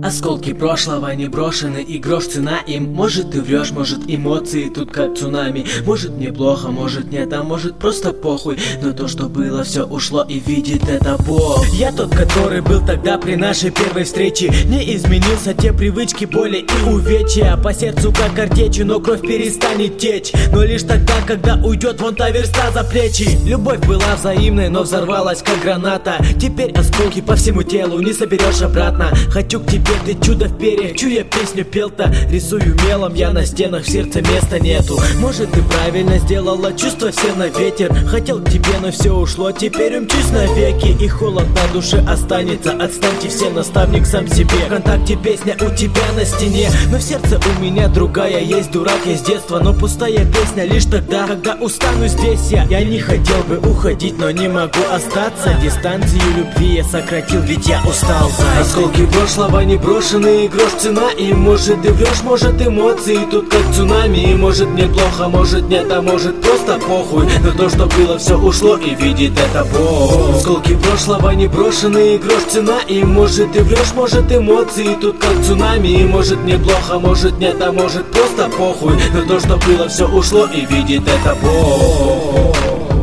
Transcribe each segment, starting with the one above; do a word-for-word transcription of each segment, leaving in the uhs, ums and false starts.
Осколки прошлого не брошены, и грош цена им. Может ты врешь, может эмоции тут как цунами. Может мне плохо, может нет, а может просто похуй. Но то, что было, все ушло, и видит это Бог. Я тот, который был тогда при нашей первой встрече. Не изменился, те привычки, боли и увечья. По сердцу как картечью, но кровь перестанет течь. Но лишь тогда, когда уйдет вон та верста за плечи. Любовь была взаимной, но взорвалась как граната. Теперь осколки по всему телу не соберешь обратно. Хочу к тебе, ты чудо в перьях, чью песню пел-то. Рисую мелом я на стенах, в сердце места нету. Может ты правильно сделала, чувства все на ветер. Хотел к тебе, но все ушло, теперь умчусь навеки. И холод на душе останется, отстаньте все, наставник сам себе. Вконтакте песня у тебя на стене, но в сердце у меня другая. Есть дурак, есть детство, но пустая песня лишь тогда, когда устану здесь я. Я не хотел бы уходить, но не могу остаться. Дистанцию любви я сократил, ведь я устал. Осколки прошлого не брошены, и грош цена. И может ты врешь, может эмоции тут как цунами. И может мне плохо, может нет, а может просто похуй. Но то, что было, все ушло, и видит это Бог. Осколки прошлого не брошены, и грош цена. И может ты врешь, может эмоции тут как цунами. И может мне плохо, может нет, а может просто похуй. Но то, что было, все ушло, и видит это Бог.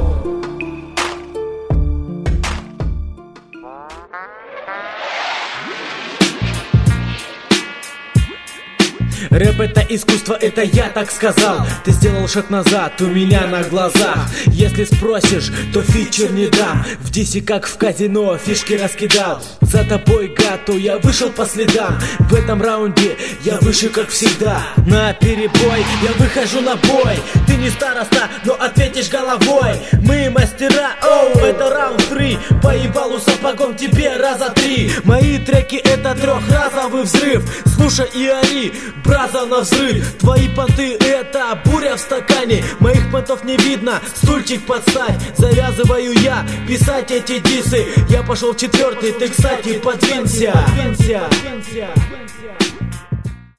Рэп это искусство, это я так сказал. Ты сделал шаг назад у меня на глазах. Если спросишь, то фичер не дам. В дисе как в казино фишки раскидал. За тобой, гату, я вышел по следам. В этом раунде я выше как всегда. На перебой я выхожу на бой. Ты не староста, но ответишь головой. Мы мастера, оу, это раунд три. По ебалу сапогом тебе раза три. Мои треки это трехразовый взрыв. Слушай и ори, браза на взрыв. Твои понты это буря в стакане. Моих понтов не видно, стульчик подставь. Завязываю я писать эти дисы. Я пошел в четвертый, ты, кстати, подвинься.